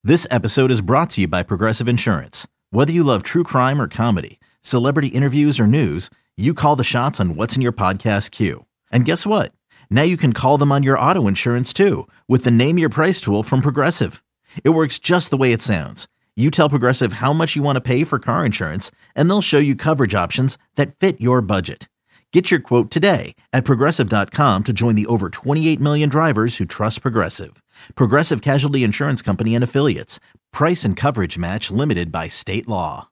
This episode is brought to you by Progressive Insurance. Whether you love true crime or comedy, celebrity interviews or news, you call the shots on what's in your podcast queue. And guess what? Now you can call them on your auto insurance too with the Name Your Price tool from Progressive. It works just the way it sounds. You tell Progressive how much you want to pay for car insurance, and they'll show you coverage options that fit your budget. Get your quote today at Progressive.com to join the over 28 million drivers who trust Progressive. Progressive Casualty Insurance Company and Affiliates. Price and coverage match limited by state law.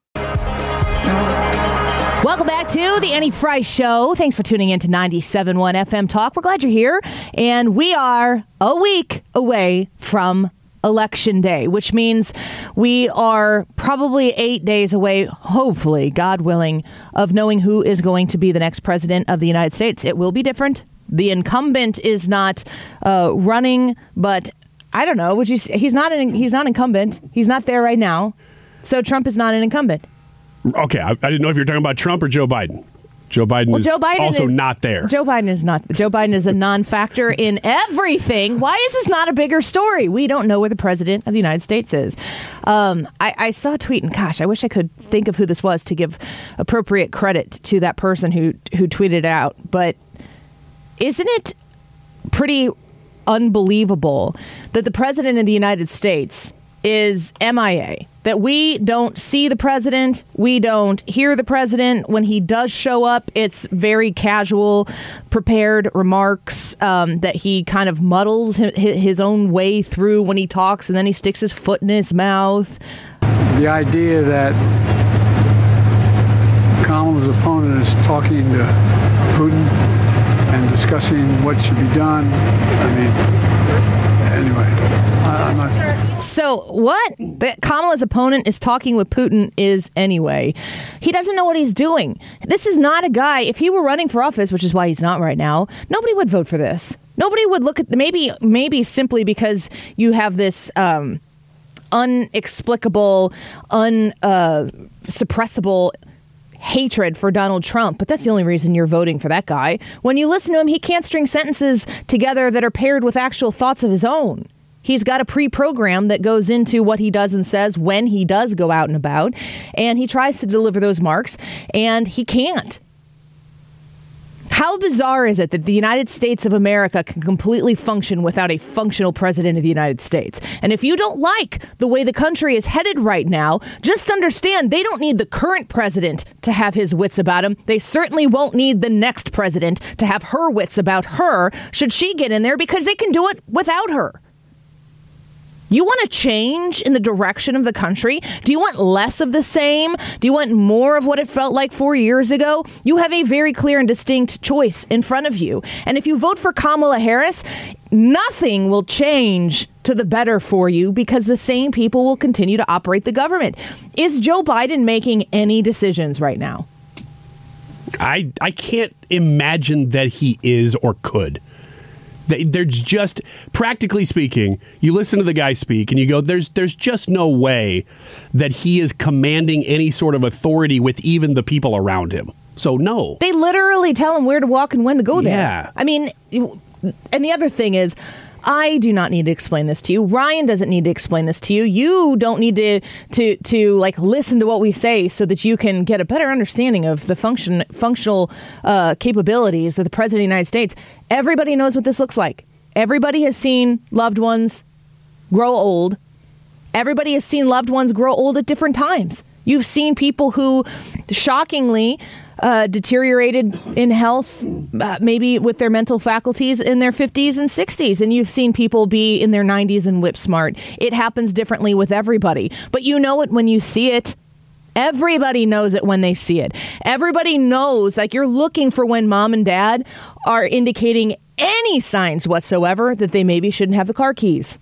Welcome back to the Annie Frey Show. Thanks for tuning in to 97.1 FM Talk. We're glad you're here. And we are a week away from Election Day, which means we are probably 8 days away, hopefully, God willing, of knowing who is going to be the next president of the United States. It will be different. The incumbent is not running, but I don't know. Would you say he's not incumbent? He's not there right now. So Trump is not an incumbent. Okay, I didn't know if you were talking about Trump or Joe Biden. Joe Biden is not there. Joe Biden is not. Joe Biden is a non-factor in everything. Why is this not a bigger story? We don't know where the president of the United States is. I saw a tweet, and gosh, I wish I could think of who this was to give appropriate credit to that person who tweeted it out. But isn't it pretty unbelievable that the president of the United States is MIA? That we don't see the president, we don't hear the president. When he does show up, it's very casual, prepared remarks that he kind of muddles his own way through when he talks, and then he sticks his foot in his mouth. The idea that Kamala's opponent is talking to Putin and discussing what should be done, anyway. I'm not. So what that Kamala's opponent is talking with Putin is anyway. He doesn't know what he's doing. This is not a guy. If he were running for office, which is why he's not right now, nobody would vote for this. Nobody would look at maybe simply because you have this unexplicable, unsuppressible hatred for Donald Trump, but that's the only reason you're voting for that guy. When you listen to him, he can't string sentences together that are paired with actual thoughts of his own. He's got a pre-program that goes into what he does and says when he does go out and about, and he tries to deliver those marks, and he can't. How bizarre is it that the United States of America can completely function without a functional president of the United States? And if you don't like the way the country is headed right now, just understand they don't need the current president to have his wits about him. They certainly won't need the next president to have her wits about her should she get in there, because they can do it without her. You want to change in the direction of the country? Do you want less of the same? Do you want more of what it felt like 4 years ago? You have a very clear and distinct choice in front of you. And if you vote for Kamala Harris, nothing will change to the better for you, because the same people will continue to operate the government. Is Joe Biden making any decisions right now? I can't imagine that he is or could. There's just, practically speaking, you listen to the guy speak and you go, there's just no way that he is commanding any sort of authority with even the people around him. So no. They literally tell him where to walk and when to go there. Yeah. I mean, and the other thing is, I do not need to explain this to you. Ryan doesn't need to explain this to you. You don't need to like listen to what we say so that you can get a better understanding of the functional capabilities of the president of the United States. Everybody knows what this looks like. Everybody has seen loved ones grow old. Everybody has seen loved ones grow old at different times. You've seen people who shockingly deteriorated in health, maybe with their mental faculties in their 50s and 60s. And you've seen people be in their 90s and whip smart. It happens differently with everybody. But you know it when you see it. Everybody knows it when they see it. Everybody knows, like, you're looking for when mom and dad are indicating any signs whatsoever that they maybe shouldn't have the car keys.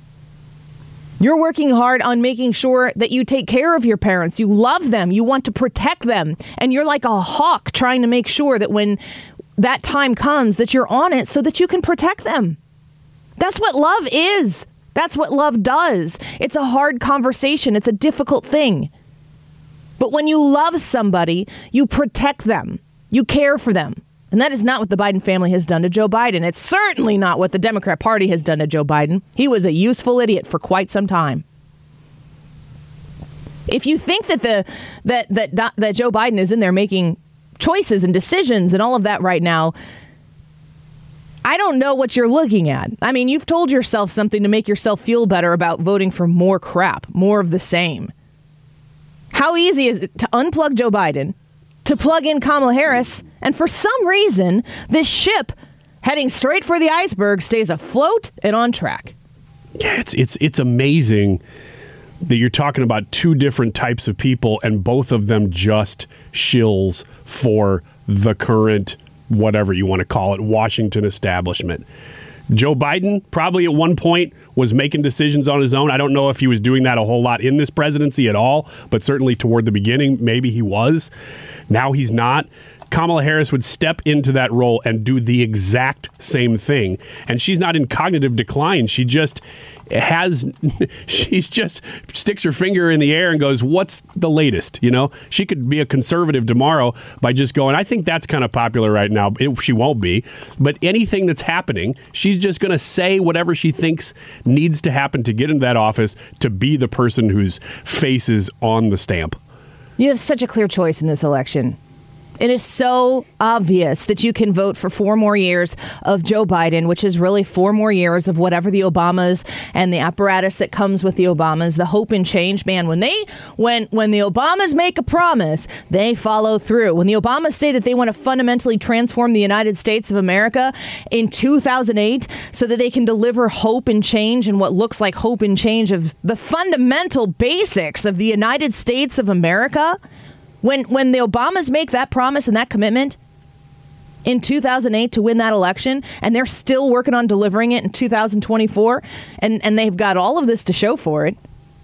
You're working hard on making sure that you take care of your parents. You love them. You want to protect them. And you're like a hawk trying to make sure that when that time comes that you're on it so that you can protect them. That's what love is. That's what love does. It's a hard conversation. It's a difficult thing. But when you love somebody, you protect them. You care for them. And that is not what the Biden family has done to Joe Biden. It's certainly not what the Democrat Party has done to Joe Biden. He was a useful idiot for quite some time. If you think that that Joe Biden is in there making choices and decisions and all of that right now, I don't know what you're looking at. I mean, you've told yourself something to make yourself feel better about voting for more crap, more of the same. How easy is it to unplug Joe Biden, to plug in Kamala Harris, and for some reason, this ship heading straight for the iceberg stays afloat and on track? Yeah, it's amazing that you're talking about two different types of people, and both of them just shills for the current, whatever you want to call it, Washington establishment. Joe Biden probably at one point was making decisions on his own. I don't know if he was doing that a whole lot in this presidency at all, but certainly toward the beginning, maybe he was. Now he's not. Kamala Harris would step into that role and do the exact same thing. And she's not in cognitive decline. She just sticks her finger in the air and goes, what's the latest? You know, she could be a conservative tomorrow by just going, I think that's kind of popular right now. She won't be. But anything that's happening, she's just going to say whatever she thinks needs to happen to get into that office to be the person whose face is on the stamp. You have such a clear choice in this election. It is so obvious that you can vote for 4 more years of Joe Biden, which is really 4 more years of whatever the Obamas and the apparatus that comes with the Obamas, the hope and change. Man, when the Obamas make a promise, they follow through. When the Obamas say that they want to fundamentally transform the United States of America in 2008 so that they can deliver hope and change and what looks like hope and change of the fundamental basics of the United States of America, When the Obamas make that promise and that commitment in 2008 to win that election, and they're still working on delivering it in 2024, and they've got all of this to show for it,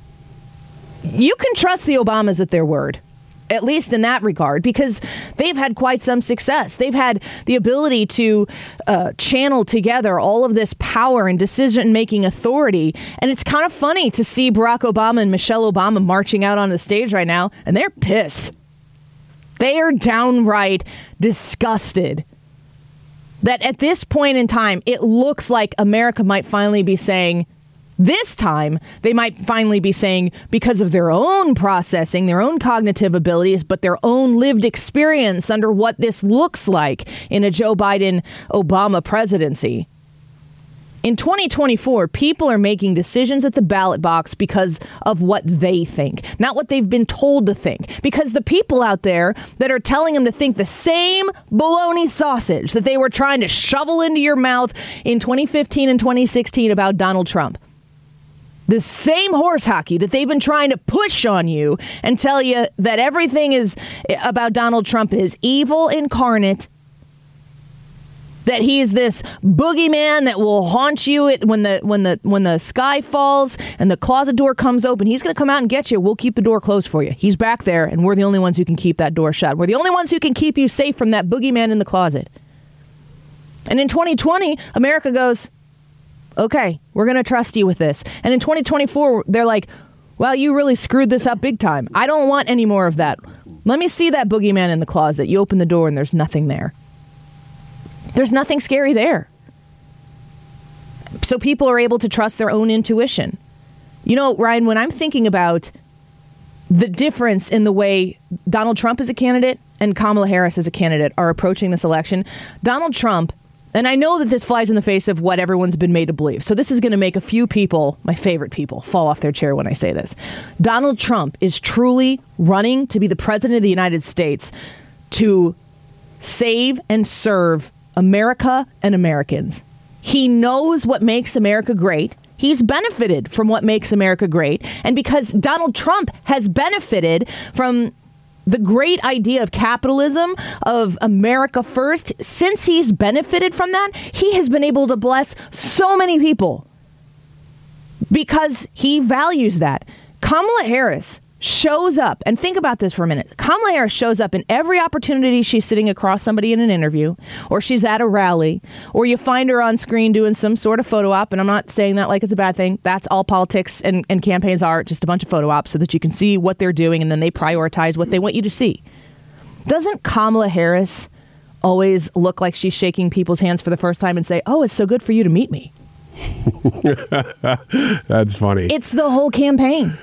you can trust the Obamas at their word, at least in that regard, because they've had quite some success. They've had the ability to channel together all of this power and decision-making authority. And it's kind of funny to see Barack Obama and Michelle Obama marching out on the stage right now, and they're pissed. They are downright disgusted that at this point in time, it looks like America might finally be saying, this time, they might finally be saying, because of their own processing, their own cognitive abilities, but their own lived experience under what this looks like in a Joe Biden-Obama presidency. In 2024, people are making decisions at the ballot box because of what they think, not what they've been told to think. Because the people out there that are telling them to think the same bologna sausage that they were trying to shovel into your mouth in 2015 and 2016 about Donald Trump, the same horse hockey that they've been trying to push on you and tell you that everything is about Donald Trump is evil incarnate, that he's this boogeyman that will haunt you when the sky falls and the closet door comes open. He's going to come out and get you. We'll keep the door closed for you. He's back there, and we're the only ones who can keep that door shut. We're the only ones who can keep you safe from that boogeyman in the closet. And in 2020, America goes, okay, we're going to trust you with this. And in 2024, they're like, well, you really screwed this up big time. I don't want any more of that. Let me see that boogeyman in the closet. You open the door and there's nothing there. There's nothing scary there. So people are able to trust their own intuition. You know, Ryan, when I'm thinking about the difference in the way Donald Trump as a candidate and Kamala Harris as a candidate are approaching this election, Donald Trump, and I know that this flies in the face of what everyone's been made to believe. So this is going to make a few people, my favorite people, fall off their chair when I say this. Donald Trump is truly running to be the president of the United States to save and serve America and Americans. He knows what makes America great. He's benefited from what makes America great. And because Donald Trump has benefited from the great idea of capitalism, of America first, since he's benefited from that, he has been able to bless so many people because he values that. Kamala Harris shows up, and think about this for a minute. Kamala Harris shows up in every opportunity she's sitting across somebody in an interview, or she's at a rally, or you find her on screen doing some sort of photo op, and I'm not saying that like it's a bad thing. That's all politics and campaigns are, just a bunch of photo ops so that you can see what they're doing, and then they prioritize what they want you to see. Doesn't Kamala Harris always look like she's shaking people's hands for the first time and say, oh, it's so good for you to meet me? That's funny. It's the whole campaign.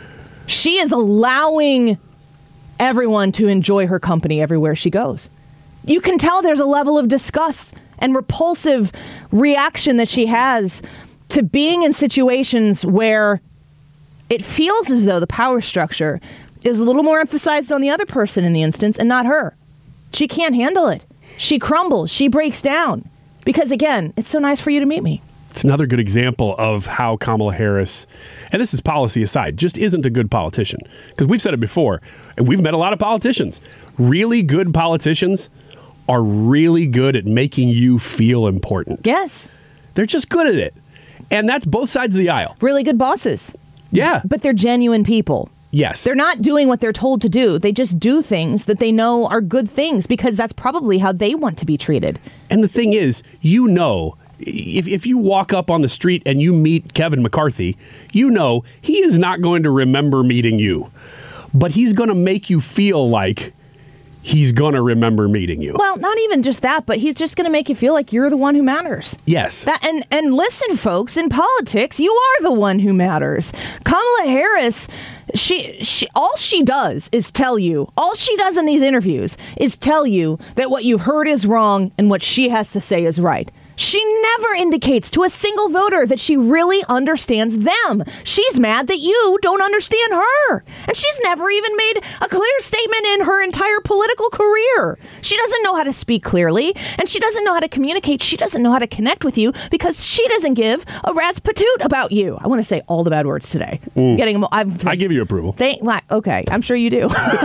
She is allowing everyone to enjoy her company everywhere she goes. You can tell there's a level of disgust and repulsive reaction that she has to being in situations where it feels as though the power structure is a little more emphasized on the other person in the instance and not her. She can't handle it. She crumbles. She breaks down. Because, again, it's so nice for you to meet me. It's another good example of how Kamala Harris, and this is policy aside, just isn't a good politician. Because we've said it before, and we've met a lot of politicians. Really good politicians are really good at making you feel important. Yes. They're just good at it. And that's both sides of the aisle. Really good bosses. Yeah. But they're genuine people. Yes. They're not doing what they're told to do. They just do things that they know are good things because that's probably how they want to be treated. And the thing is, you know, if you walk up on the street and you meet Kevin McCarthy, you know he is not going to remember meeting you. But he's going to make you feel like he's going to remember meeting you. Well, not even just that, but he's just going to make you feel like you're the one who matters. Yes. And listen, folks, in politics, you are the one who matters. Kamala Harris, all she does is tell you, all she does in these interviews is tell you that what you've heard is wrong and what she has to say is right. She never indicates to a single voter that she really understands them. She's mad that you don't understand her. And she's never even made a clear statement in her entire political career. She doesn't know how to speak clearly, and she doesn't know how to communicate. She doesn't know how to connect with you because she doesn't give a rat's patoot about you. I want to say all the bad words today. I give you approval. Okay, I'm sure you do.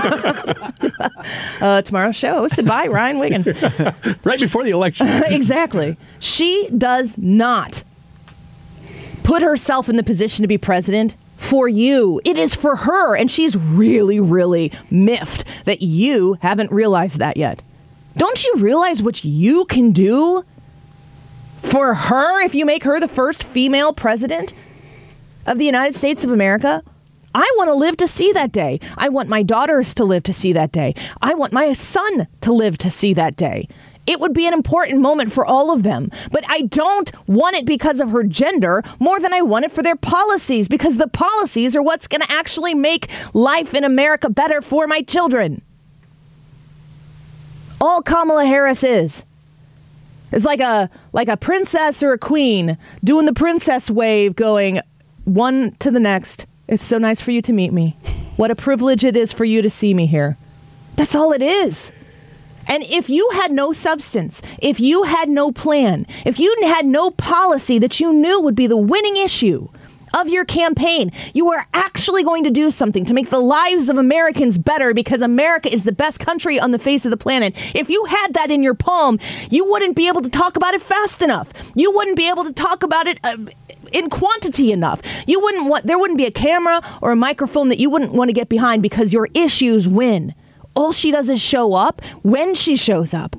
Tomorrow's show hosted by Ryan Wiggins. Right before the election. Exactly. She does not put herself in the position to be president for you. It is for her, and she's really, really miffed that you haven't realized that yet. Don't you realize what you can do for her if you make her the first female president of the United States of America? I want to live to see that day. I want my daughters to live to see that day. I want my son to live to see that day. It would be an important moment for all of them. But I don't want it because of her gender more than I want it for their policies, because the policies are what's going to actually make life in America better for my children. All Kamala Harris is like a princess or a queen doing the princess wave going one to the next. It's so nice for you to meet me. What a privilege it is for you to see me here. That's all it is. And if you had no substance, if you had no plan, if you had no policy that you knew would be the winning issue of your campaign, you are actually going to do something to make the lives of Americans better because America is the best country on the face of the planet. If you had that in your palm, you wouldn't be able to talk about it fast enough. You wouldn't be able to talk about it in quantity enough. There wouldn't be a camera or a microphone that you wouldn't want to get behind because your issues win. All she does is show up when she shows up.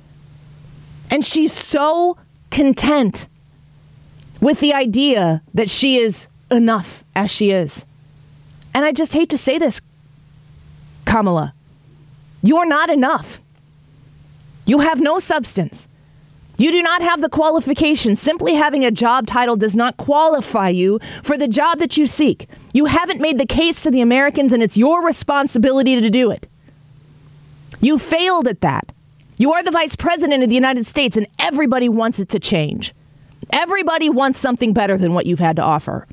And she's so content with the idea that she is enough as she is. And I just hate to say this, Kamala. You're not enough. You have no substance. You do not have the qualifications. Simply having a job title does not qualify you for the job that you seek. You haven't made the case to the Americans, and it's your responsibility to do it. You failed at that. You are the vice president of the United States, and everybody wants it to change. Everybody wants something better than what you've had to offer.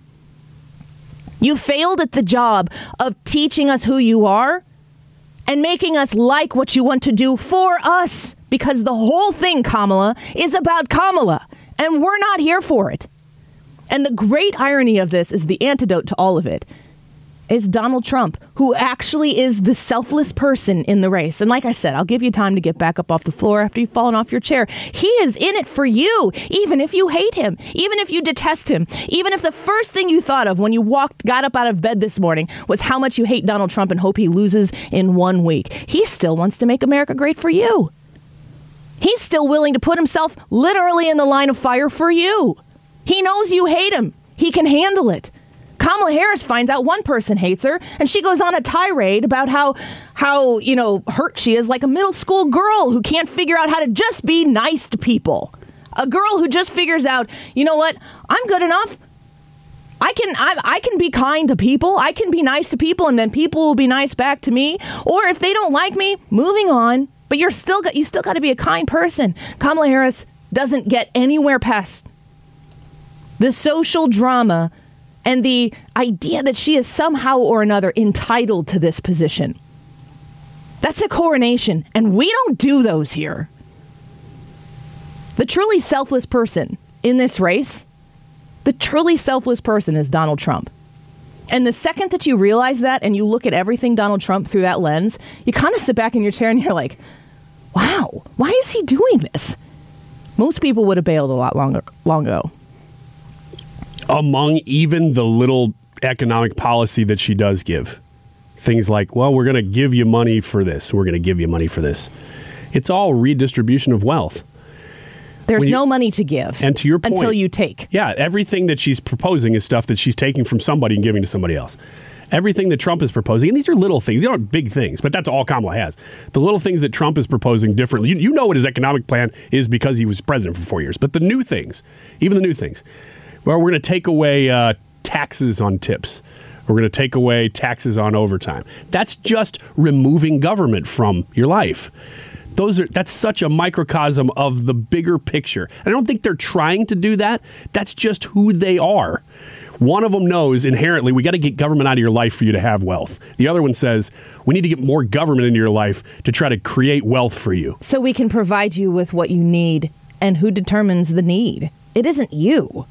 You failed at the job of teaching us who you are and making us like what you want to do for us, because the whole thing, Kamala, is about Kamala, and we're not here for it. And the great irony of this is the antidote to all of it is Donald Trump, who actually is the selfless person in the race. And like I said, I'll give you time to get back up off the floor after you've fallen off your chair. He is in it for you, even if you hate him, even if you detest him, even if the first thing you thought of when you got up out of bed this morning was how much you hate Donald Trump and hope he loses in 1 week. He still wants to make America great for you. He's still willing to put himself literally in the line of fire for you. He knows you hate him. He can handle it. Kamala Harris finds out one person hates her, and she goes on a tirade about how hurt she is, like a middle school girl who can't figure out how to just be nice to people. A girl who just figures out, you know what, I'm good enough. I can be kind to people. I can be nice to people, and then people will be nice back to me. Or if they don't like me, moving on. But you still got to be a kind person. Kamala Harris doesn't get anywhere past the social drama and the idea that she is somehow or another entitled to this position. That's a coronation, and we don't do those here. The truly selfless person in this race, the truly selfless person is Donald Trump. And the second that you realize that and you look at everything Donald Trump through that lens, you kind of sit back in your chair and you're like, wow, why is he doing this? Most people would have bailed a lot long ago. Among even the little economic policy that she does give, things like, well, we're going to give you money for this. We're going to give you money for this. It's all redistribution of wealth. There's no money to give. And to your point, until you take. Yeah, everything that she's proposing is stuff that she's taking from somebody and giving to somebody else. Everything that Trump is proposing, and these are little things, they aren't big things, but that's all Kamala has. The little things that Trump is proposing differently, you know what his economic plan is because he was president for 4 years. But the new things, even the new things, well, we're going to take away taxes on tips. We're going to take away taxes on overtime. That's just removing government from your life. That's such a microcosm of the bigger picture. I don't think they're trying to do that. That's just who they are. One of them knows inherently we got to get government out of your life for you to have wealth. The other one says we need to get more government into your life to try to create wealth for you. So we can provide you with what you need. And who determines the need? It isn't you.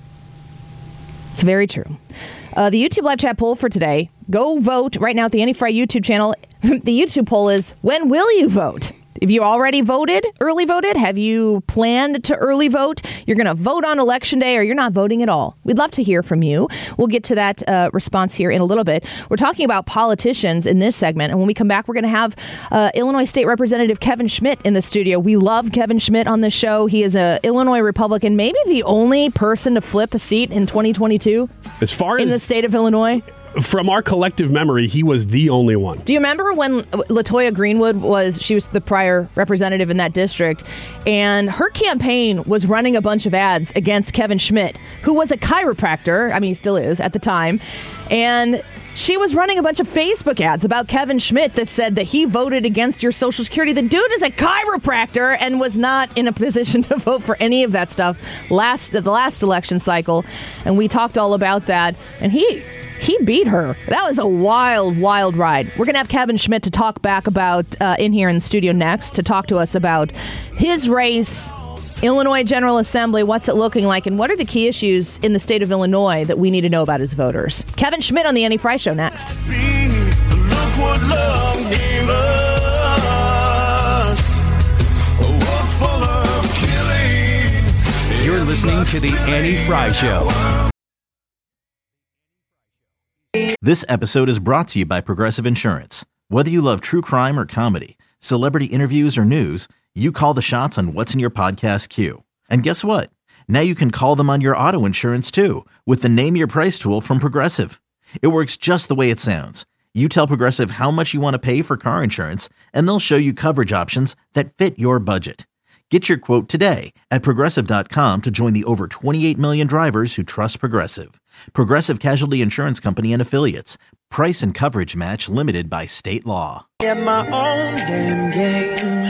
It's very true. The YouTube live chat poll for today. Go vote right now at the Annie Frey YouTube channel. The YouTube poll is, when will you vote? If you already voted, early voted, have you planned to early vote? You're going to vote on Election Day or you're not voting at all? We'd love to hear from you. We'll get to that response here in a little bit. We're talking about politicians in this segment. And when we come back, we're going to have Illinois State Representative Kevin Schmidt in the studio. We love Kevin Schmidt on this show. He is an Illinois Republican, maybe the only person to flip a seat in 2022 as far as in the state of Illinois. From our collective memory, he was the only one. Do you remember when LaToya Greenwood she was the prior representative in that district, and her campaign was running a bunch of ads against Kevin Schmidt, who was a chiropractor, I mean, he still is at the time, and she was running a bunch of Facebook ads about Kevin Schmidt that said that he voted against your Social Security. The dude is a chiropractor and was not in a position to vote for any of that stuff the last election cycle, and we talked all about that, and he beat her. That was a wild, wild ride. We're going to have Kevin Schmidt to talk back about in here in the studio next to talk to us about his race, Illinois General Assembly, what's it looking like, and what are the key issues in the state of Illinois that we need to know about as voters. Kevin Schmidt on the Annie Frey Show next. Look what love gave us. A world full of killing. You're listening to the Annie Frey Show. This episode is brought to you by Progressive Insurance. Whether you love true crime or comedy, celebrity interviews or news, you call the shots on what's in your podcast queue. And guess what? Now you can call them on your auto insurance too with the Name Your Price tool from Progressive. It works just the way it sounds. You tell Progressive how much you want to pay for car insurance, and they'll show you coverage options that fit your budget. Get your quote today at Progressive.com to join the over 28 million drivers who trust Progressive. Progressive Casualty Insurance Company and Affiliates. Price and coverage match limited by state law. At my own damn game.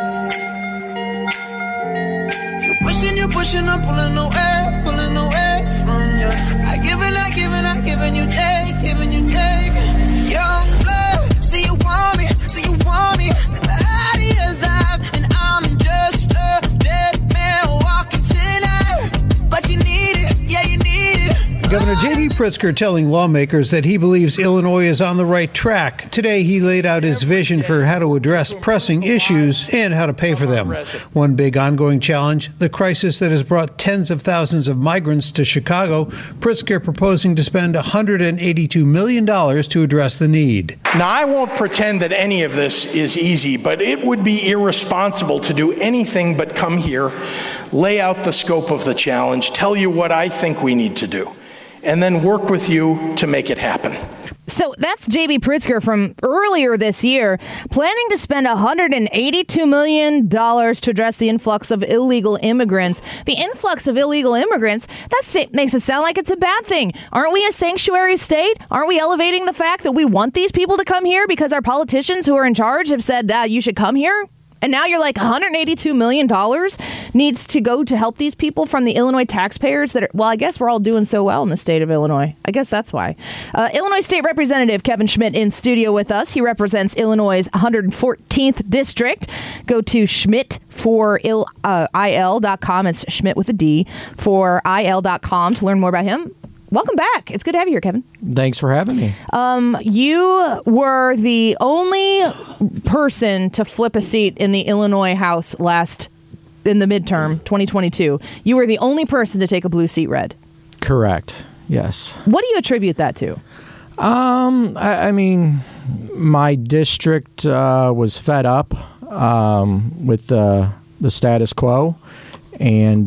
You pushing, I'm pulling away from you. I giving, you take. Young blood, see you want me. The idea's live, and I'm just a dead man walking tonight. But you need it, yeah, you need it. Governor J.B. Pritzker telling lawmakers that he believes Illinois is on the right track. Today, he laid out his vision for how to address pressing issues and how to pay for them. One big ongoing challenge, the crisis that has brought tens of thousands of migrants to Chicago. Pritzker proposing to spend $182 million to address the need. Now, I won't pretend that any of this is easy, but it would be irresponsible to do anything but come here, lay out the scope of the challenge, tell you what I think we need to do, and then work with you to make it happen. So that's J.B. Pritzker from earlier this year, planning to spend $182 million to address the influx of illegal immigrants. The influx of illegal immigrants, that makes it sound like it's a bad thing. Aren't we a sanctuary state? Aren't we elevating the fact that we want these people to come here because our politicians who are in charge have said, you should come here? And now you're like, $182 million needs to go to help these people from the Illinois taxpayers that are, well, I guess we're all doing so well in the state of Illinois. I guess that's why. Illinois State Representative Kevin Schmidt in studio with us. He represents Illinois' 114th district. Go to schmidt4il.com. It's Schmidt with a D for il.com to learn more about him. Welcome back. It's good to have you here, Kevin. Thanks for having me. You were the only person to flip a seat in the Illinois House in the midterm 2022. You were the only person to take a blue seat red. Correct. Yes. What do you attribute that to? I mean, my district was fed up with the status quo, and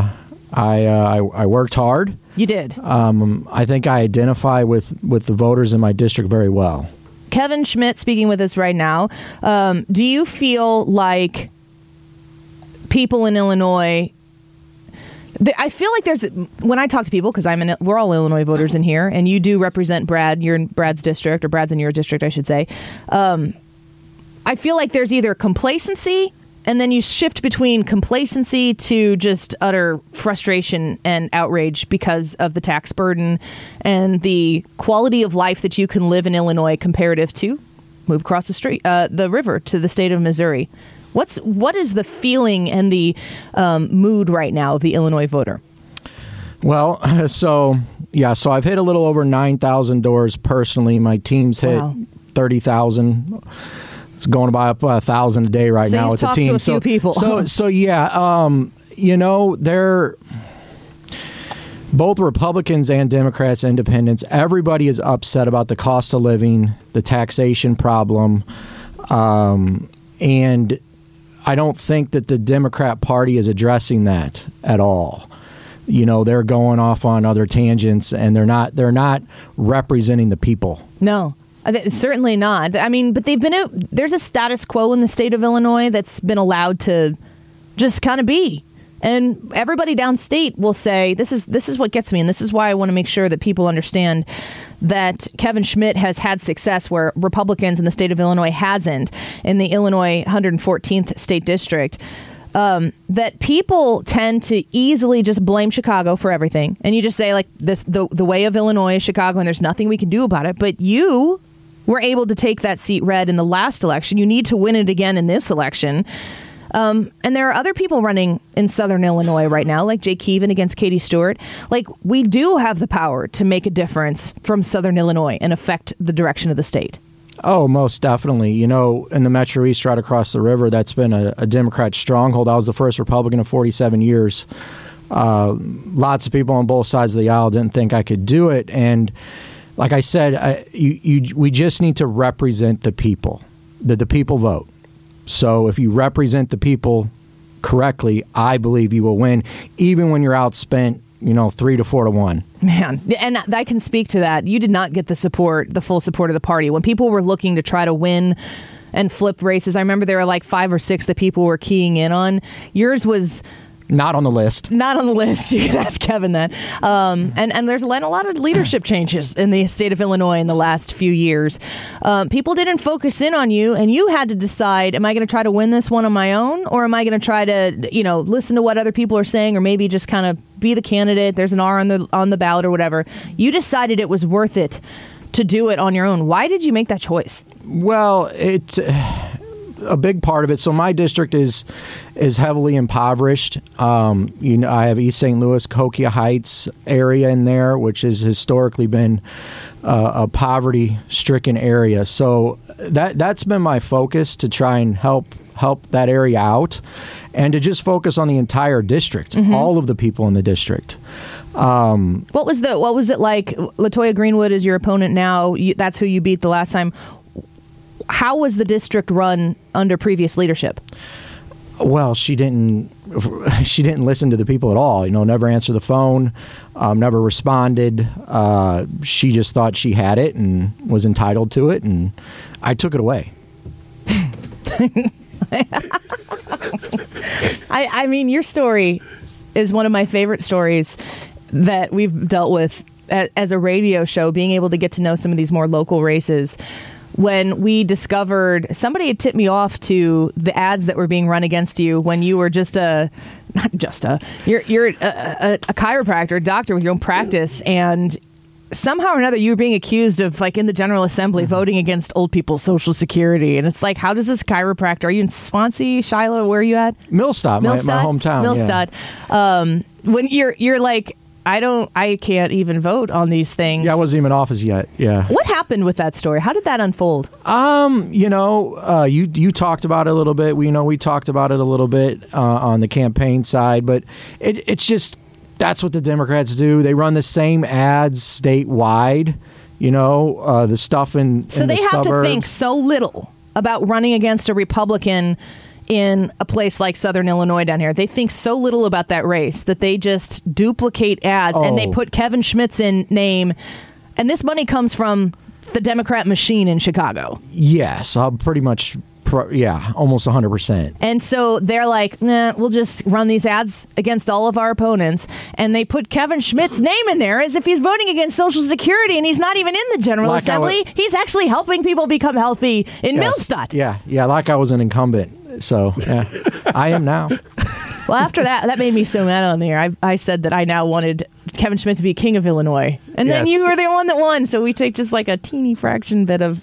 I worked hard. You did. I think I identify with the voters in my district very well. Kevin Schmidt speaking with us right now. Do you feel like people in Illinois... I feel like when I talk to people, because we're all Illinois voters in here, and you do represent Brad, you're in Brad's district, or Brad's in your district, I should say. I feel like there's either complacency, and then you shift between complacency to just utter frustration and outrage because of the tax burden and the quality of life that you can live in Illinois comparative to move across the river to the state of Missouri. What is the feeling and the mood right now of the Illinois voter? Well, so I've hit a little over 9,000 doors personally. My team's hit 30,000. It's going about 1,000 a day right now with the team. So you've talked to a few people. They're both Republicans and Democrats, independents. Everybody is upset about the cost of living, the taxation problem, and I don't think that the Democrat Party is addressing that at all. They're going off on other tangents, and they're not representing the people. No. Certainly not. I mean, but there's a status quo in the state of Illinois that's been allowed to just kind of be. And everybody downstate will say, this is what gets me, and this is why I want to make sure that people understand that Kevin Schmidt has had success where Republicans in the state of Illinois hasn't, in the Illinois 114th state district. That people tend to easily just blame Chicago for everything. And you just say, like, the way of Illinois is Chicago, and there's nothing we can do about it. But you were able to take that seat red in the last election. You need to win it again in this election. And there are other people running in Southern Illinois right now, like Jake Keevan against Katie Stewart. Like, we do have the power to make a difference from Southern Illinois and affect the direction of the state. Oh, most definitely. In the Metro East right across the river, that's been a Democrat stronghold. I was the first Republican in 47 years. Lots of people on both sides of the aisle didn't think I could do it. And like I said, we just need to represent the people, that the people vote. So if you represent the people correctly, I believe you will win, even when you're outspent, 3 to 4 to 1. Man, and I can speak to that. You did not get the full support of the party. When people were looking to try to win and flip races, I remember there were like 5 or 6 that people were keying in on. Yours was... Not on the list. Not on the list. You can ask Kevin that. And there's been a lot of leadership changes in the state of Illinois in the last few years. People didn't focus in on you, and you had to decide, am I going to try to win this one on my own, or am I going to try to, listen to what other people are saying, or maybe just kind of be the candidate, there's an R on the ballot or whatever. You decided it was worth it to do it on your own. Why did you make that choice? Well, it's... a big part of it. So my district is heavily impoverished. I have East St. Louis, Cahokia Heights area in there, which has historically been a poverty-stricken area. So that's been my focus, to try and help that area out, and to just focus on the entire district, all of the people in the district. What was it like? LaToya Greenwood is your opponent now. That's who you beat the last time. How was the district run under previous leadership? Well, she didn't listen to the people at all. Never answered the phone, never responded. She just thought she had it and was entitled to it, and I took it away. I mean, your story is one of my favorite stories that we've dealt with as a radio show, being able to get to know some of these more local races. When we discovered, somebody had tipped me off to the ads that were being run against you when you were you're a chiropractor, a doctor with your own practice, and somehow or another you were being accused of, like, in the General Assembly, voting against old people's Social Security. And it's like, how does this chiropractor, are you in Swansea, Shiloh, where are you at? Millstadt, my hometown. Millstadt. Yeah. When you're like, I can't even vote on these things. Yeah, I wasn't even in office yet. Yeah. What happened with that story? How did that unfold? You talked about it a little bit. We talked about it a little bit on the campaign side, but it's just, that's what the Democrats do. They run the same ads statewide. The stuff in so in they the have suburbs. to think so little about running against a Republican in a place like Southern Illinois down here. They think so little about that race that they just duplicate ads and they put Kevin Schmidt's name. And this money comes from the Democrat machine in Chicago. Yes, pretty much. Almost 100%. And so they're like, nah, we'll just run these ads against all of our opponents. And they put Kevin Schmidt's name in there as if he's voting against Social Security, and he's not even in the General Assembly. He's actually helping people become healthy in Millstadt. Yeah, like I was an incumbent. So, yeah, I am now. Well, after that made me so mad on the air. I said that I now wanted Kevin Schmidt to be king of Illinois. And then you were the one that won. So we take just like a teeny fraction bit of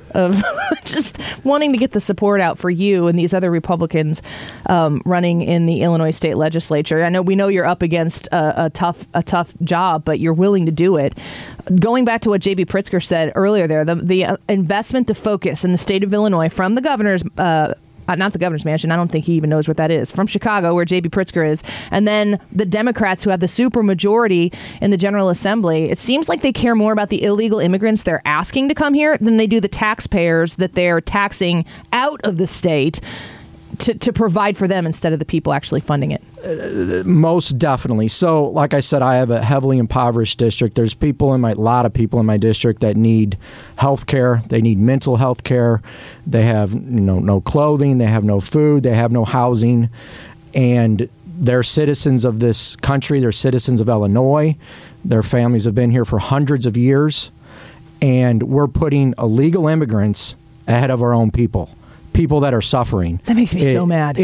just wanting to get the support out for you and these other Republicans running in the Illinois state legislature. We know you're up against a tough job, but you're willing to do it. Going back to what J.B. Pritzker said earlier there, the investment to focus in the state of Illinois from the governor's not the governor's mansion. I don't think he even knows what that is. From Chicago, where J.B. Pritzker is. And then the Democrats who have the super majority in the General Assembly. It seems like they care more about the illegal immigrants they're asking to come here than they do the taxpayers that they're taxing out of the state to provide for them instead of the people actually funding it. Most definitely. So, like I said, I have a heavily impoverished district. There's a lot of people in my district that need health care. They need mental health care. They have no clothing. They have no food. They have no housing. And they're citizens of this country. They're citizens of Illinois. Their families have been here for hundreds of years. And we're putting illegal immigrants ahead of our own people that are suffering. That makes me so mad.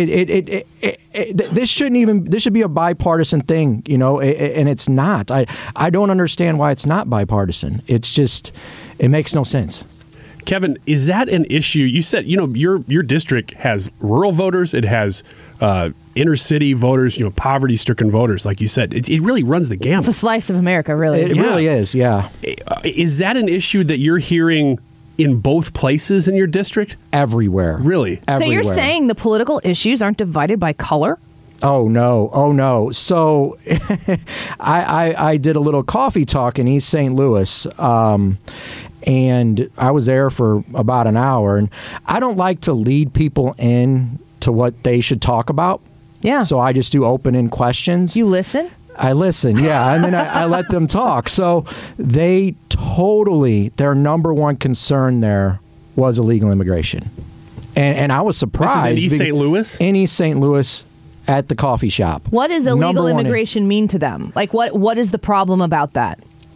This should be a bipartisan thing, and it's not. I don't understand why it's not bipartisan. It's just, it makes no sense. Kevin, is that an issue? You said, your district has rural voters. It has inner city voters, poverty-stricken voters, like you said. It really runs the gamut. It's a slice of America, really. It really is, yeah. Is that an issue that you're hearing in both places in your district? Everywhere. Really? Everywhere. So you're saying the political issues aren't divided by color? Oh, no. So I did a little coffee talk in East St. Louis, and I was there for about an hour. And I don't like to lead people in to what they should talk about. Yeah. So I just do open-end questions. You listen? I listen, yeah, and then I let them talk. So their number one concern there was illegal immigration. And I was surprised. This is in East St. Louis? In East St. Louis at the coffee shop. What does illegal immigration mean to them? Like, what is the problem about that?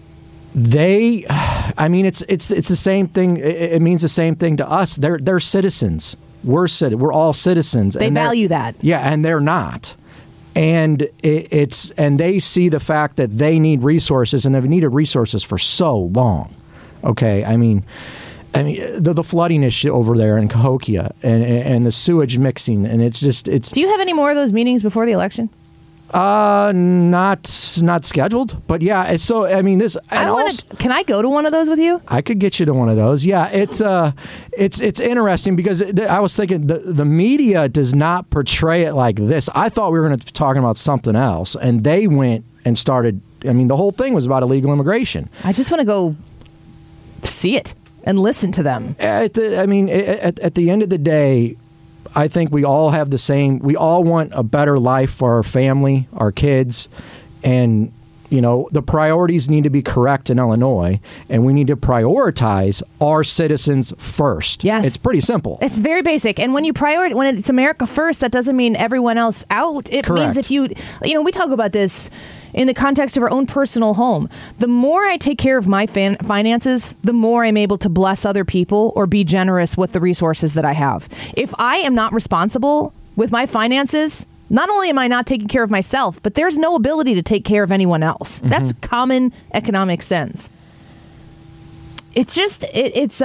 It's the same thing. It means the same thing to us. They're citizens. We're all citizens. They value that. Yeah, and they're not. And they see the fact that they need resources, and they've needed resources for so long. Okay, I mean, the flooding issue over there in Cahokia, and the sewage mixing, and it's. Do you have any more of those meetings before the election? Not scheduled, but yeah. So this. Can I go to one of those with you? I could get you to one of those. Yeah, it's interesting because I was thinking the media does not portray it like this. I thought we were going to be talking about something else, and they went and started. The whole thing was about illegal immigration. I just want to go see it and listen to them. At the end of the day, I think we all have the same. We all want a better life for our family, our kids, and the priorities need to be correct in Illinois, and we need to prioritize our citizens first. Yes. It's pretty simple. It's very basic. And when when it's America first, that doesn't mean everyone else out. It Correct. means if we talk about this in the context of our own personal home. The more I take care of my finances, the more I'm able to bless other people or be generous with the resources that I have. If I am not responsible with my finances, not only am I not taking care of myself, but there's no ability to take care of anyone else. Mm-hmm. That's common economic sense. It's just it's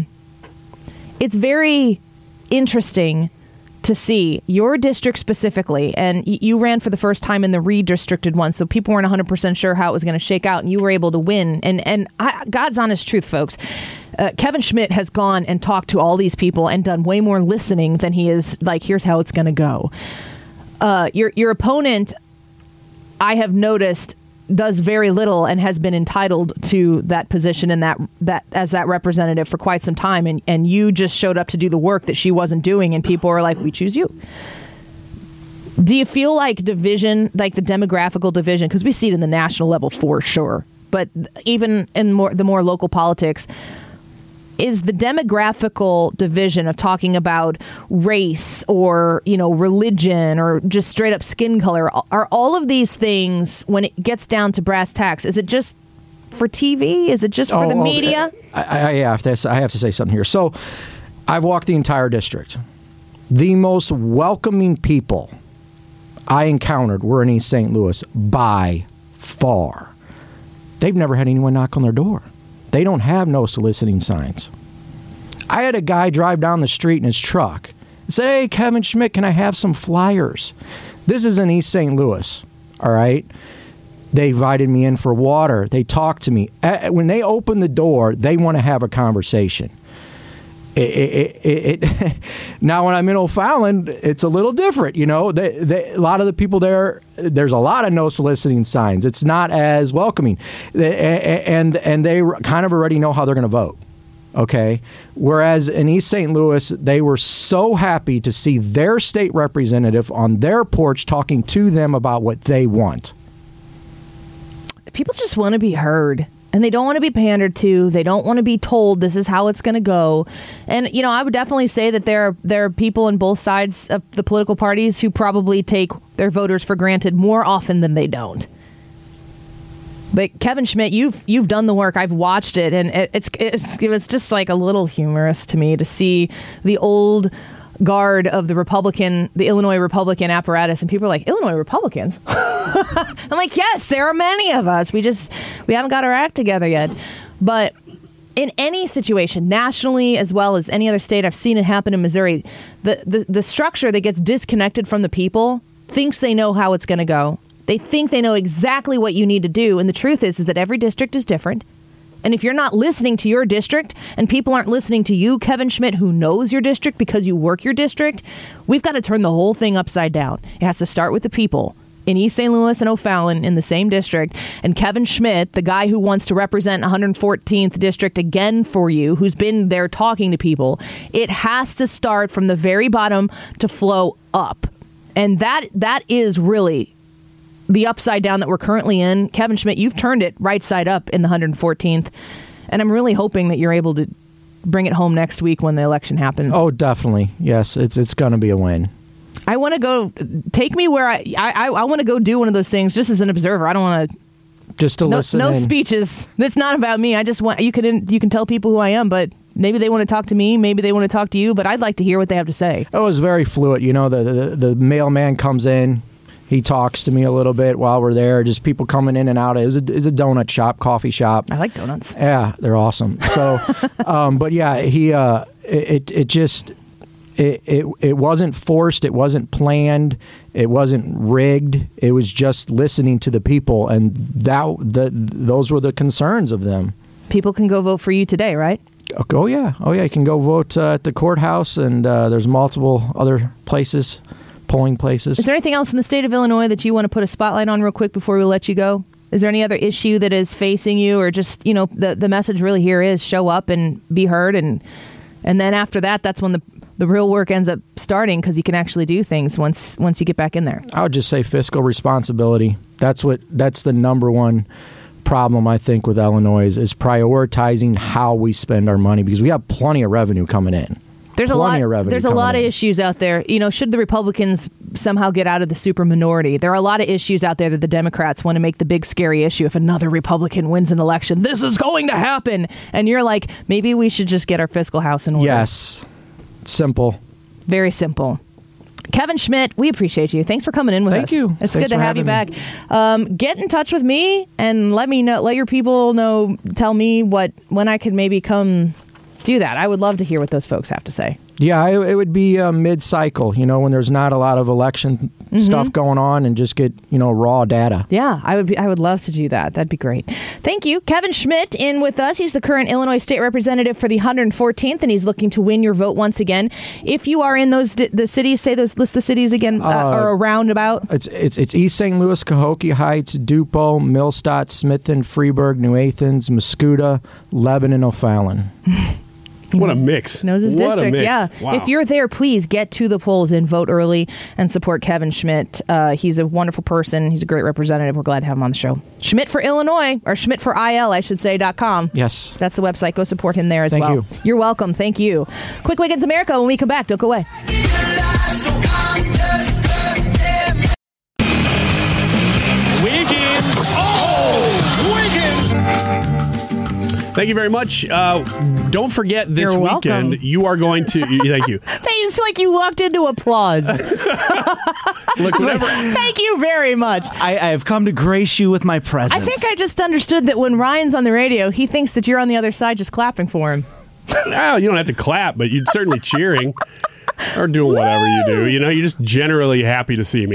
very interesting to see your district specifically, and you ran for the first time in the redistricted one, so people weren't 100% sure how it was going to shake out, and you were able to win. And God's honest truth, folks, Kevin Schmidt has gone and talked to all these people and done way more listening than he is like, here's how it's going to go. Your opponent, I have noticed, does very little and has been entitled to that position and that as that representative for quite some time. And you just showed up to do the work that she wasn't doing, and people are like, we choose you. Do you feel like division, like the demographical division, because we see it in the national level for sure, but even in the more local politics, is the demographical division of talking about race or, religion or just straight up skin color, are all of these things, when it gets down to brass tacks, is it just for TV? Is it just for the media? I have to say something here. So I've walked the entire district. The most welcoming people I encountered were in East St. Louis by far. They've never had anyone knock on their door. They don't have no soliciting signs. I had a guy drive down the street in his truck and say, hey, Kevin Schmidt, can I have some flyers? This is in East St. Louis, all right? They invited me in for water. They talked to me. When they open the door, they want to have a conversation. Now, when I'm in O'Fallon, it's a little different. A lot of the people there, there's a lot of no soliciting signs. It's not as welcoming, and they kind of already know how they're going to vote. Okay, whereas in East St. Louis, they were so happy to see their state representative on their porch talking to them about what they want. People just want to be heard. And they don't want to be pandered to. They don't want to be told this is how it's going to go. And, I would definitely say that there are people on both sides of the political parties who probably take their voters for granted more often than they don't. But Kevin Schmidt, you've done the work. I've watched it, and it was just like a little humorous to me to see the old guard of the Illinois Republican apparatus, and people are like, Illinois Republicans? I'm like, yes, there are many of us. We haven't got our act together yet. But in any situation, nationally as well as any other state, I've seen it happen in Missouri, the structure that gets disconnected from the people thinks they know how it's going to go. They think they know exactly what you need to do. And the truth is that every district is different. And if you're not listening to your district and people aren't listening to you, Kevin Schmidt, who knows your district because you work your district, we've got to turn the whole thing upside down. It has to start with the people in East St. Louis and O'Fallon in the same district. And Kevin Schmidt, the guy who wants to represent 114th district again for you, who's been there talking to people, it has to start from the very bottom to flow up. And that is really the upside down that we're currently in. Kevin Schmidt, you've turned it right side up in the 114th. And I'm really hoping that you're able to bring it home next week when the election happens. Oh, definitely. Yes, it's going to be a win. I want to go, take me where I want to go do one of those things just as an observer. I don't want to. Just to listen. No speeches. It's not about me. I just want, you can tell people who I am, but maybe they want to talk to me. Maybe they want to talk to you, but I'd like to hear what they have to say. It was very fluid. The mailman comes in. He talks to me a little bit while we're there. Just people coming in and out. It's a donut shop, coffee shop. I like donuts. Yeah, they're awesome. So, but yeah, it wasn't forced. It wasn't planned. It wasn't rigged. It was just listening to the people, and those were the concerns of them. People can go vote for you today, right? Oh yeah. You can go vote at the courthouse, and there's multiple other places. Polling places. Is there anything else in the state of Illinois that you want to put a spotlight on real quick before we let you go? Is there any other issue that is facing you, or just, the message really here is show up and be heard, and then after that, that's when the the real work ends up starting because you can actually do things once you get back in there. I would just say fiscal responsibility. That's the number one problem, I think, with Illinois is prioritizing how we spend our money, because we have plenty of revenue coming in. There's a lot of issues out there. Should the Republicans somehow get out of the super minority, there are a lot of issues out there that the Democrats want to make the big scary issue. If another Republican wins an election, this is going to happen. And you're like, maybe we should just get our fiscal house in order. Yes. Simple. Very simple. Kevin Schmidt, we appreciate you. Thanks for coming in with us. Thank you. It's Thanks good to have you back. Get in touch with me and let your people know, tell me when I could maybe come do that. I would love to hear what those folks have to say. Yeah, it would be mid-cycle, when there's not a lot of election stuff going on, and just get, raw data. Yeah, I would love to do that. That'd be great. Thank you. Kevin Schmidt in with us. He's the current Illinois State Representative for the 114th, and he's looking to win your vote once again. If you are in the cities, list the cities again, or around about. It's East St. Louis, Cahokia Heights, Dupo, Millstadt, Smithton, Freeburg, New Athens, Mascoutah, Lebanon, O'Fallon. What a mix. Knows his district, yeah. Wow. If you're there, please get to the polls and vote early and support Kevin Schmidt. He's a wonderful person. He's a great representative. We're glad to have him on the show. Schmidt for Illinois, or Schmidt for IL, I should say.com. Yes. That's the website. Go support him there as well. Thank you. You're welcome. Thank you. Quick Wiggins America. When we come back, don't go away. Wiggins. Thank you very much. Don't forget this You're weekend, welcome. you are going to... Thank you. It's like you walked into applause. Look, Thank you very much. I have come to grace you with my presence. I think I just understood that when Ryan's on the radio, he thinks that you're on the other side just clapping for him. No, you don't have to clap, but you're certainly cheering or doing whatever you do. You're just generally happy to see me.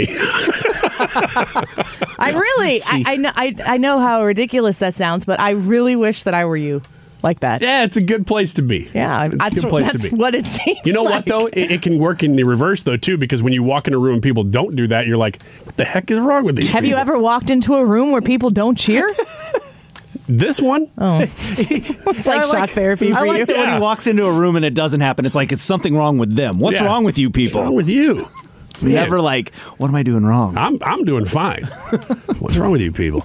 I know how ridiculous that sounds, but I really wish that I were you like that. Yeah, it's a good place to be. Yeah, it's a good place to be. That's what it seems. You know like. what though? It can work in the reverse though too, because when you walk in a room and people don't do that, you're like, "What the heck is wrong with these?" Have you ever walked into a room where people don't cheer? This one? Oh, it's like shock therapy for I like you. that when he walks into a room and it doesn't happen. It's like it's something wrong with them. What's wrong with you people? What's wrong with you? It's never like, what am I doing wrong? I'm doing fine. What's wrong with you people?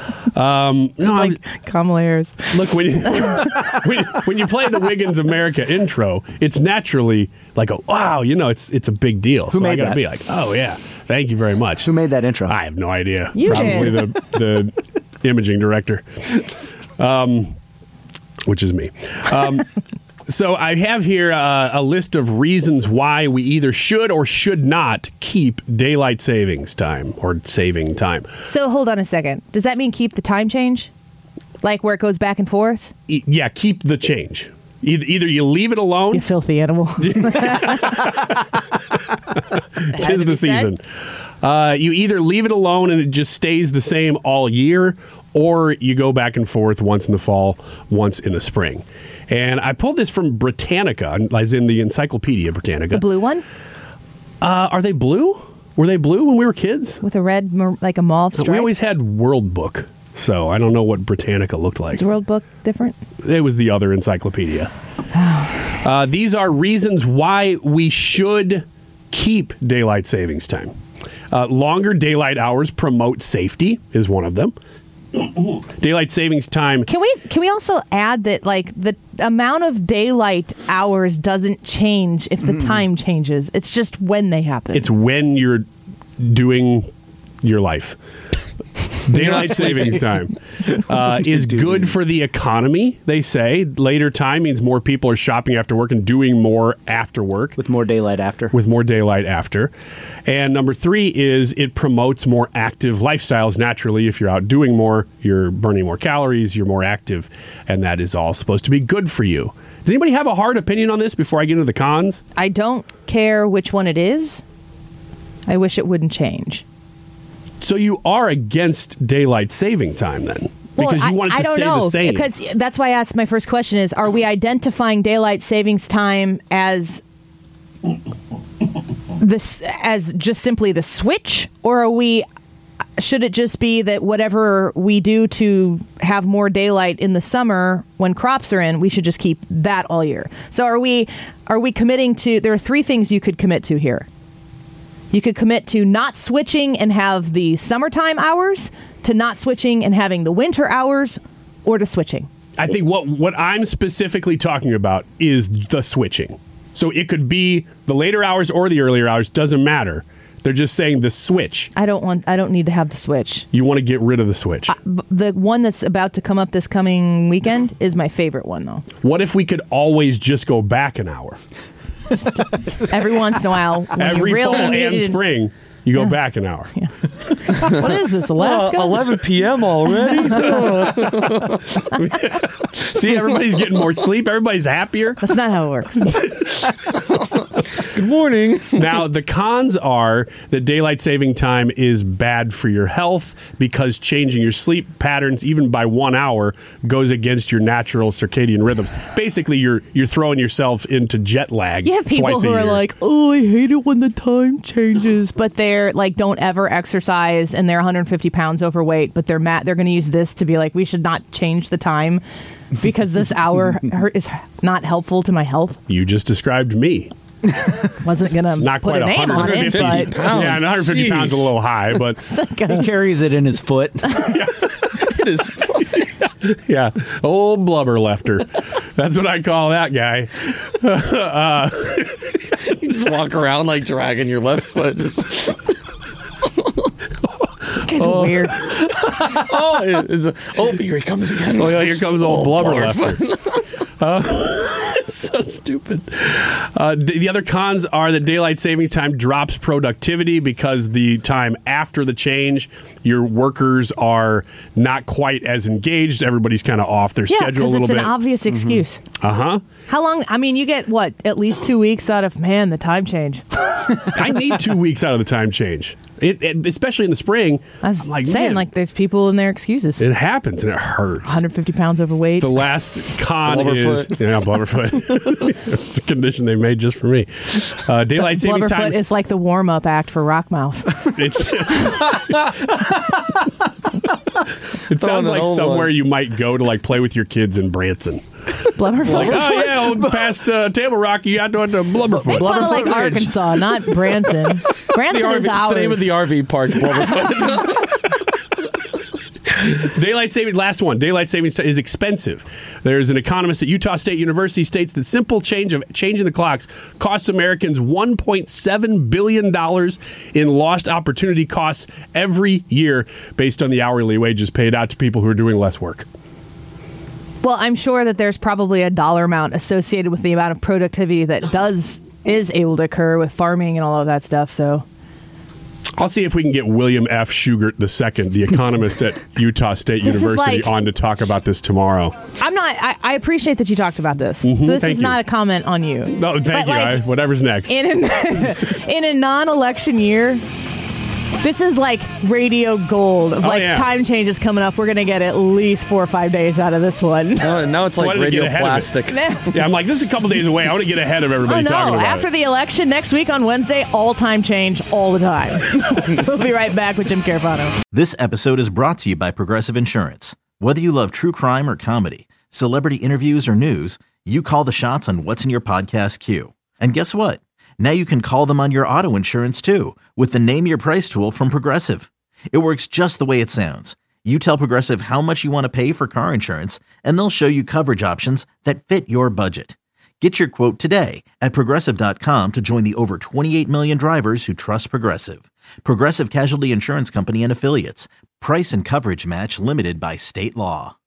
Kamala Harris. Look, when you play the Wiggins America intro, it's naturally like, wow, it's a big deal. Who made I gotta that? be like, oh yeah, thank you very much. Who made that intro? I have no idea. You Probably did. the imaging director, which is me. So I have here a list of reasons why we either should or should not keep daylight savings time or saving time. So hold on a second. Does that mean keep the time change? Like where it goes back and forth? Yeah, keep the change. Either you leave it alone. You filthy animal. Tis the season. You either leave it alone and it just stays the same all year, or you go back and forth once in the fall, once in the spring. And I pulled this from Britannica, as in the Encyclopedia Britannica. The blue one? Are they blue? Were they blue when we were kids? With a red, like a mauve stripe? We always had World Book, so I don't know what Britannica looked like. Is World Book different? It was the other encyclopedia. These are reasons why we should keep daylight savings time. Longer daylight hours promote safety is one of them. Daylight savings time. Can we also add that like the amount of daylight hours doesn't change if the time changes? It's just when they happen. It's when you're doing your life. Daylight savings time is good for the economy, they say. Later time means more people are shopping after work and doing more after work. With more daylight after. With more daylight after. And number 3 is it promotes more active lifestyles. Naturally, if you're out doing more, you're burning more calories, you're more active, and that is all supposed to be good for you. Does anybody have a hard opinion on this before I get into the cons? I don't care which one it is. I wish it wouldn't change. So you are against daylight saving time then? Because you want it to stay the same. Because that's why I asked my first question is, are we identifying daylight savings time as this as just simply the switch, or are we should it just be that whatever we do to have more daylight in the summer when crops are in, we should just keep that all year? So are we committing to, there are three things you could commit to here. You could commit to not switching and have the summertime hours, to not switching and having the winter hours, or to switching. I think what I'm specifically talking about is the switching. So it could be the later hours or the earlier hours, doesn't matter. They're just saying the switch. I don't need to have the switch. You want to get rid of the switch. The one that's about to come up this coming weekend is my favorite one, though. What if we could always just go back an hour? Every once in a while. When Every you really fall and spring, you go back an hour. Yeah. What is this, Alaska? 11 p.m. already? See, everybody's getting more sleep. Everybody's happier. That's not how it works. Good morning. Now, the cons are that daylight saving time is bad for your health because changing your sleep patterns, even by 1 hour, goes against your natural circadian rhythms. Basically, you're throwing yourself into jet lag. You have people who are like, oh, I hate it when the time changes, but they're like, don't ever exercise, and they're 150 pounds overweight, but they're going to use this to be like, we should not change the time because this hour is not helpful to my health. You just described me. Wasn't gonna not put quite a name on it, but pounds. Yeah, 150 pounds is a little high, but he carries it in his foot. It is. Yeah, old blubber lefter. That's what I call that guy. You just walk around like dragging your left foot. Just... You guys are weird. Here he comes again. Oh, yeah, here comes old blubber lefter. So stupid. The other cons are that daylight savings time drops productivity because the time after the change, your workers are not quite as engaged. Everybody's kind of off their schedule a little bit. Yeah, because it's an obvious excuse. Uh-huh. How long? I mean, you get, what, at least 2 weeks out of, the time change. I need 2 weeks out of the time change. Especially in the spring. I was saying, there's people in their excuses. It happens, and it hurts. 150 pounds overweight. The last con is... Yeah, blubberfoot. It's a condition they made just for me. Daylight savings time... Blubberfoot is like the warm-up act for Rockmouth. It sounds like somewhere you might go to play with your kids in Branson. Blubberfoot. Past Table Rock, you got to Blubberfoot. Make fun of like Arkansas, not Branson. Branson is ours. It's the name of the RV park, Blubberfoot. Daylight savings is expensive. There's an economist at Utah State University states that simple changing the clocks costs Americans $1.7 billion in lost opportunity costs every year based on the hourly wages paid out to people who are doing less work. Well, I'm sure that there's probably a dollar amount associated with the amount of productivity that is able to occur with farming and all of that stuff. So I'll see if we can get William F. Shugart II, the economist at Utah State University, on to talk about this tomorrow. I appreciate that you talked about this. So this is not a comment on you. No, thank you. Whatever's next. In a non-election year, this is like radio gold of time changes coming up. We're going to get at least 4 or 5 days out of this one. Now it's like radio plastic. Yeah, I'm like, this is a couple days away. I want to get ahead of everybody talking about After the election next week on Wednesday, all time change all the time. We'll be right back with Jim Carafano. This episode is brought to you by Progressive Insurance. Whether you love true crime or comedy, celebrity interviews or news, you call the shots on what's in your podcast queue. And guess what? Now you can call them on your auto insurance, too, with the Name Your Price tool from Progressive. It works just the way it sounds. You tell Progressive how much you want to pay for car insurance, and they'll show you coverage options that fit your budget. Get your quote today at Progressive.com to join the over 28 million drivers who trust Progressive. Progressive Casualty Insurance Company and Affiliates. Price and coverage match limited by state law.